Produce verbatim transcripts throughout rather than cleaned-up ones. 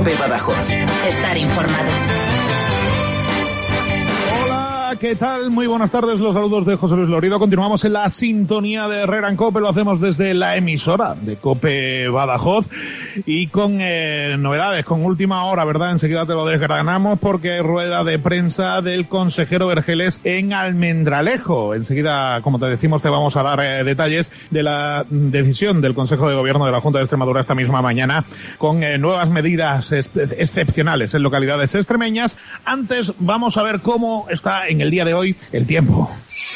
COPE Badajoz. Estar informado. ¿Qué tal? Muy buenas tardes, los saludos de José Luis Lorido. Continuamos en la sintonía de Herrera en COPE, lo hacemos desde la emisora de COPE Badajoz y con eh, novedades, con última hora, ¿verdad? Enseguida te lo desgranamos porque hay rueda de prensa del consejero Vergeles en Almendralejo. Enseguida, como te decimos, te vamos a dar eh, detalles de la decisión del Consejo de Gobierno de la Junta de Extremadura esta misma mañana con eh, nuevas medidas ex- excepcionales en localidades extremeñas. Antes, vamos a ver cómo está en el día de hoy el tiempo.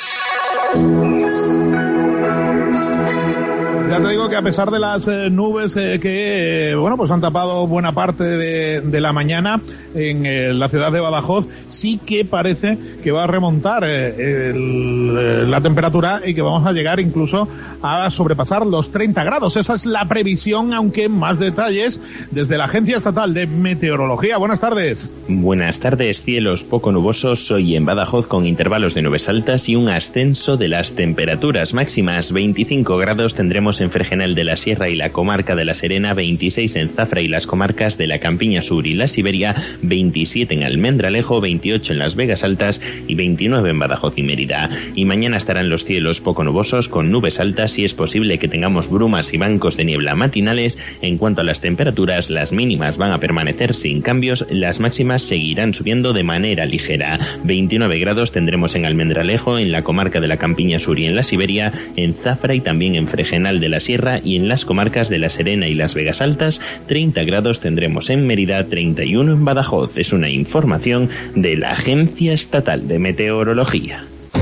Ya te digo que a pesar de las eh, nubes eh, que, eh, bueno, pues han tapado buena parte de, de la mañana en eh, la ciudad de Badajoz, sí que parece que va a remontar eh, el, eh, la temperatura y que vamos a llegar incluso a sobrepasar los treinta grados. Esa es la previsión, aunque más detalles desde la Agencia Estatal de Meteorología. Buenas tardes. Buenas tardes, cielos poco nubosos hoy en Badajoz con intervalos de nubes altas y un ascenso de las temperaturas máximas. veinticinco grados tendremos en Fregenal de la Sierra y la comarca de La Serena, veintiséis en Zafra y las comarcas de la Campiña Sur y la Siberia, veintisiete en Almendralejo, veintiocho en Las Vegas Altas y veintinueve en Badajoz y Mérida. Y mañana estarán los cielos poco nubosos con nubes altas y es posible que tengamos brumas y bancos de niebla matinales. En cuanto a las temperaturas, las mínimas van a permanecer sin cambios, las máximas seguirán subiendo de manera ligera. veintinueve grados tendremos en Almendralejo, en la comarca de la Campiña Sur y en la Siberia, en Zafra y también en Fregenal de la Sierra y en las comarcas de La Serena y Las Vegas Altas. Treinta grados tendremos en Mérida, treinta y uno en Badajoz. Es una información de la Agencia Estatal de Meteorología.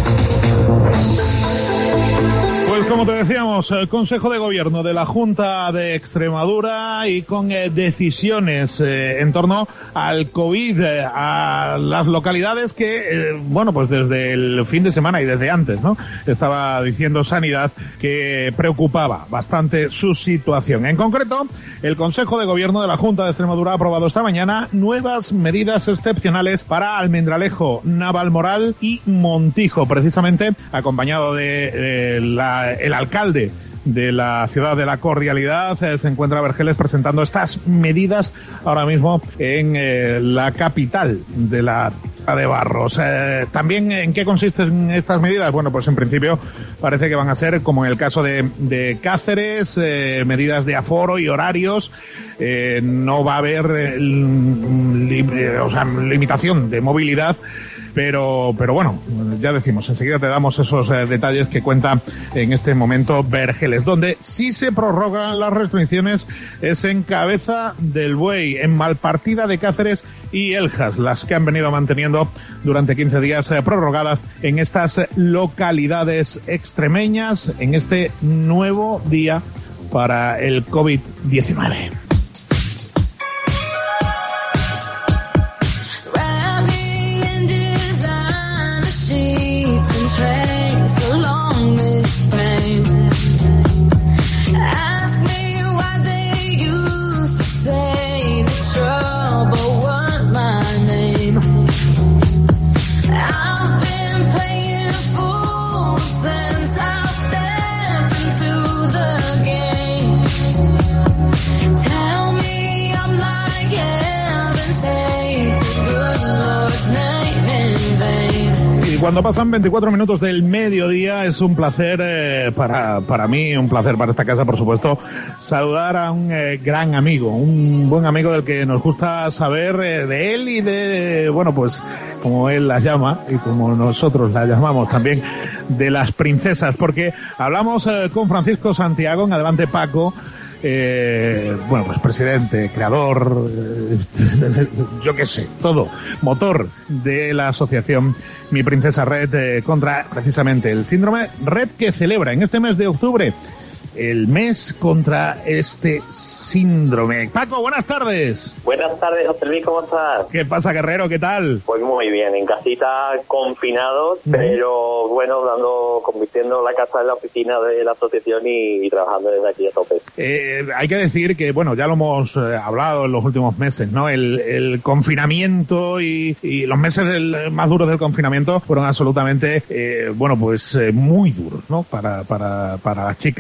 Pues como te decíamos, el Consejo de Gobierno de la Junta de Extremadura y con eh, decisiones eh, en torno al COVID, eh, a las localidades que, eh, bueno, pues desde el fin de semana y desde antes, ¿no? Estaba diciendo Sanidad que preocupaba bastante su situación. En concreto, el Consejo de Gobierno de la Junta de Extremadura ha aprobado esta mañana nuevas medidas excepcionales para Almendralejo, Navalmoral y Montijo, precisamente acompañado de eh, la el alcalde de la ciudad de la Cordialidad. Eh, se encuentra Vergeles presentando estas medidas ahora mismo en eh, la capital de la de Barros. Eh, también, ¿en qué consisten estas medidas? Bueno, pues en principio parece que van a ser, como en el caso de, de Cáceres, eh, medidas de aforo y horarios. Eh, no va a haber eh, li, o sea, limitación de movilidad. Pero, pero bueno, ya decimos, enseguida te damos esos eh, detalles que cuenta en este momento Vergeles. Donde sí se prorrogan las restricciones es en Cabeza del Buey, en Malpartida de Cáceres y Eljas, las que han venido manteniendo durante quince días eh, prorrogadas en estas localidades extremeñas en este nuevo día para el COVID diecinueve. Cuando pasan veinticuatro minutos del mediodía es un placer eh, para para mí, un placer para esta casa, por supuesto, saludar a un eh, gran amigo, un buen amigo del que nos gusta saber eh, de él y de, bueno, pues como él las llama y como nosotros las llamamos también, de las princesas, porque hablamos eh, con Francisco Santiago, en Adelante Paco. Eh, bueno, pues presidente, creador, eh, yo qué sé, todo, motor de la asociación Mi Princesa Red eh, contra precisamente el síndrome Red, que celebra en este mes de octubre el mes contra este síndrome. Paco, buenas tardes. Buenas tardes, José Luis, ¿cómo estás? ¿Qué pasa, guerrero? ¿Qué tal? Pues muy bien, en casita, confinados, ¿Mm? pero bueno, dando, convirtiendo la casa en la oficina de la asociación y, y trabajando desde aquí a tope. Eh, hay que decir que, bueno, ya lo hemos eh, hablado en los últimos meses, ¿no? El, el confinamiento y, y los meses del, más duros del confinamiento fueron absolutamente, eh, bueno, pues eh, muy duros, ¿no? Para, para, para las chicas Red,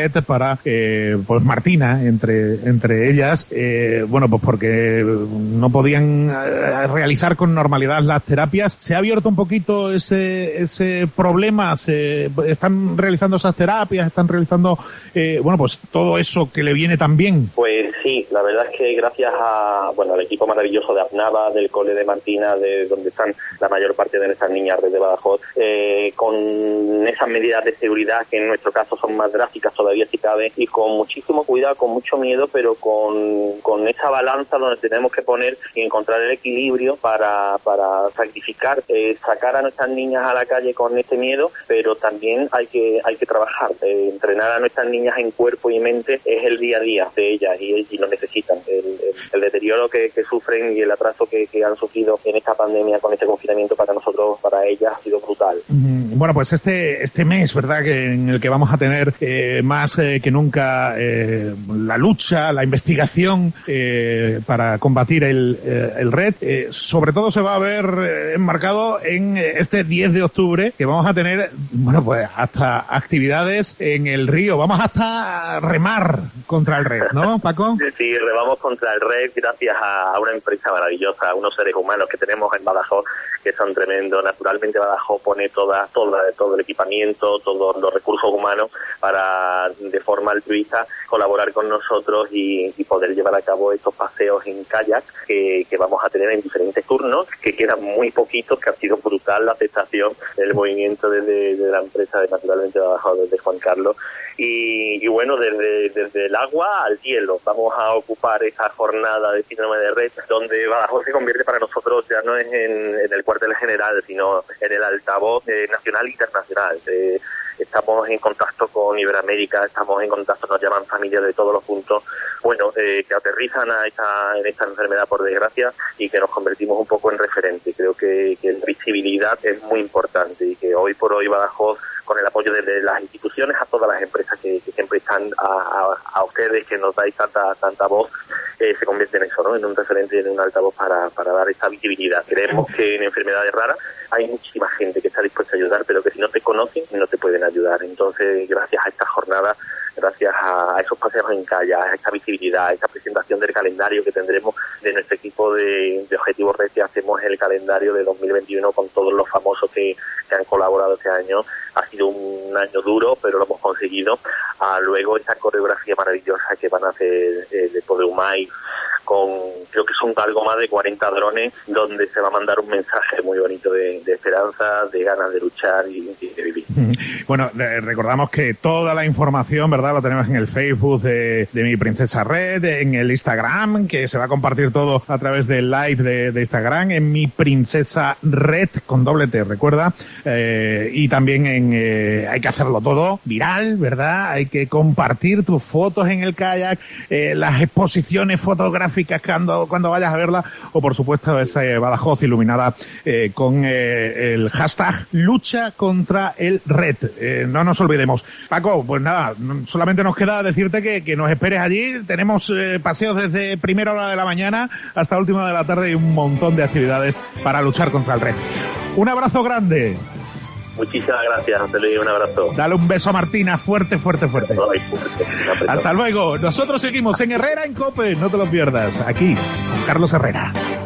red para, eh, pues Martina, entre, entre ellas, eh, bueno, pues porque no podían eh, realizar con normalidad las terapias. ¿Se ha abierto un poquito ese, ese problema? ¿Se están realizando esas terapias? ¿Están realizando, eh, bueno, pues todo eso que le viene tan bien? Pues sí, la verdad es que gracias a, bueno, al equipo maravilloso de APNAVA, del cole de Martina, de donde están la mayor parte de nuestras niñas Red de Badajoz, eh, con esas medidas de seguridad que en nuestro caso son más drásticas todavía si cabe, y con muchísimo cuidado, con mucho miedo, pero con, con esa balanza donde tenemos que poner y encontrar el equilibrio para, para sacrificar, eh, sacar a nuestras niñas a la calle con este miedo, pero también hay que, hay que trabajar, eh, entrenar a nuestras niñas en cuerpo y mente es el día a día de ellas y, y lo necesitan. El, el, el deterioro que, que sufren y el atraso que, que han sufrido en esta pandemia con este confinamiento para nosotros, para ellas, ha sido brutal. Bueno, pues este este mes, ¿verdad?, que en el que vamos a tener eh, más eh, que nunca eh, la lucha, la investigación eh, para combatir el, eh, el R E D, eh, sobre todo se va a ver eh, enmarcado en este diez de octubre, que vamos a tener, bueno, pues hasta actividades en el río, vamos hasta remar contra el R E D, ¿no, Paco? Sí, remamos contra el R E D gracias a una empresa maravillosa, a unos seres humanos que tenemos en Badajoz que son tremendos. Naturalmente Badajoz pone toda, toda, todo el equipamiento, todos los recursos humanos para, de forma altruista, colaborar con nosotros y, y poder llevar a cabo estos paseos en kayak que, que vamos a tener en diferentes turnos, que quedan muy poquitos, que ha sido brutal la aceptación del movimiento desde de la empresa de Naturalmente Badajoz, desde Juan Carlos. Y, y bueno, desde, desde el agua al cielo vamos a ocupar esa jornada de síndrome de R E D, donde Badajoz se convierte para nosotros ya no es en, en el cuartel general, sino en el altavoz eh, nacional e internacional. Eh, estamos en contacto con Iberoamérica, estamos en contacto, nos llaman familias de todos los puntos, bueno, eh, que aterrizan a esta, en esta enfermedad, por desgracia, y que nos convertimos un poco en referente. Creo que, que la visibilidad es muy importante y que hoy por hoy Badajoz, con el apoyo de las instituciones, a todas las empresas que, que siempre están a, a, a ustedes, que nos dais tanta tanta voz, eh, se convierte en eso, ¿no?, en un referente y en un altavoz para, para dar esa visibilidad. Creemos que en enfermedades raras hay muchísima gente que está dispuesta a ayudar, pero que si no te conocen, no te pueden ayudar. Entonces, gracias a esta jornada, gracias a, a esos paseos en kayak, a esta visibilidad, a esta presentación del calendario que tendremos de nuestro equipo de, de Objetivo R E D, que hacemos el calendario de dos mil veintiuno con todos los famosos que, que han colaborado este año. Ha sido un año duro, pero lo hemos conseguido. Ah, luego esta coreografía maravillosa que van a hacer eh, de Podumay, con creo que son algo más de cuarenta drones, donde se va a mandar un mensaje muy bonito de, de esperanza, de ganas de luchar y, y de vivir. Bueno, eh, recordamos que toda la información, ¿verdad?, lo tenemos en el Facebook de, de Mi Princesa Red, en el Instagram, que se va a compartir todo a través del live de, de Instagram, en Mi Princesa Red, con doble T, recuerda, eh, y también en, eh, hay que hacerlo todo viral, ¿verdad?, hay que compartir tus fotos en el kayak, eh, las exposiciones fotográficas cuando, cuando vayas a verla, o por supuesto esa eh, Badajoz iluminada eh, con eh, el hashtag lucha contra el R E D. Eh, no nos olvidemos. Paco, pues nada, solamente nos queda decirte que, que nos esperes allí. Tenemos eh, paseos desde primera hora de la mañana hasta última de la tarde y un montón de actividades para luchar contra el R E D. Un abrazo grande. Muchísimas gracias, José Luis, un abrazo. Dale un beso a Martina, fuerte, fuerte, fuerte. Ay, fuerte. Hasta luego. Nosotros seguimos en Herrera en COPE, no te lo pierdas. Aquí, con Carlos Herrera.